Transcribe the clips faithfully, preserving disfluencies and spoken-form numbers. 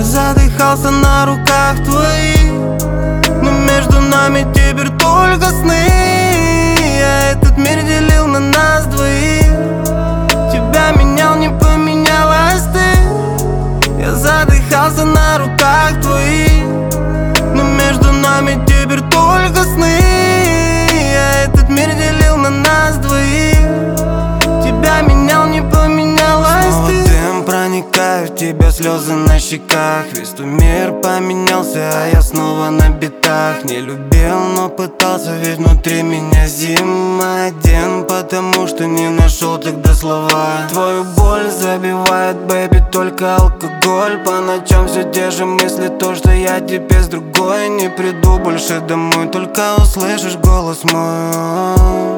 Я задыхался на руках твоих, но между нами теперь только сны. Я этот мир делил на нас двоих, тебя менял, не поменялась ты. Я задыхался на руках твоих, но между нами теперь только сны. Я этот мир делил на нас двоих, тебя менял, не поменялась снова ты. дым проникает в тебя, слезы на щеках. Весь твой мир поменялся, а я снова на битах. Не любил, но пытался, ведь внутри меня зима один, потому что не нашел тогда слова. Твою боль забивает, бэйби, только алкоголь. По ночам все те же мысли, то, что я теперь с другой. Не приду больше домой, только услышишь голос мой.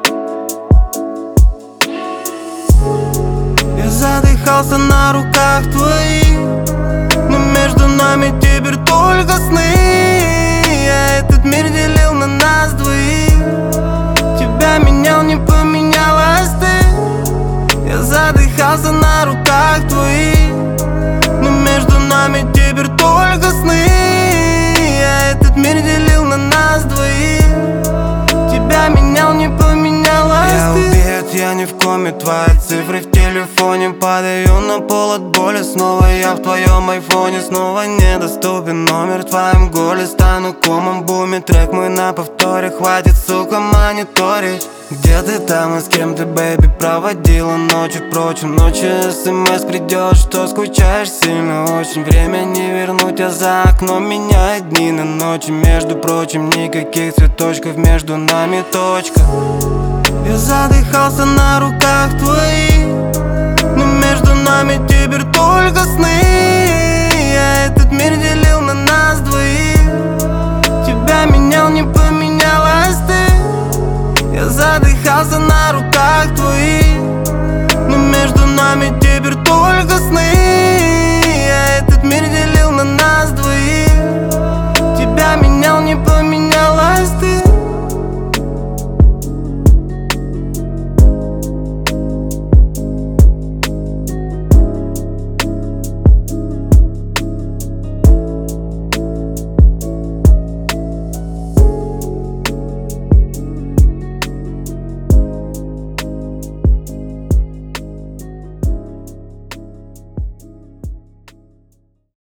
Я задыхался на руках твоих, но между нами теперь только сны. Я этот мир делил на нас двоих, тебя менял, не поменялась ты. Я задыхался на руках твоих, но между нами теперь только сны. Я этот мир делил на нас двоих, тебя менял, не поменялась Я ты. убит, я не в коме, твои цифры в телефоне. Падаю на пол от боли, снова я в твоем айфоне. Снова недоступен номер в твоем голе. Стану комом, буме, трек мой на повторе. Хватит, сука, мониторить. Где ты там и с кем ты, бэйби, проводила ночи? Впрочем, ночью смс придет, что скучаешь сильно очень. Время не вернуть, а за окном меняет дни на ночи. Между прочим, никаких цветочков, между нами точка. Я задыхался на руках твоих, но между нами теперь только сны. Я этот мир делил на нас двоих, тебя менял, не поменялась ты. Я задыхался на руках твоих, но между нами теперь только сны.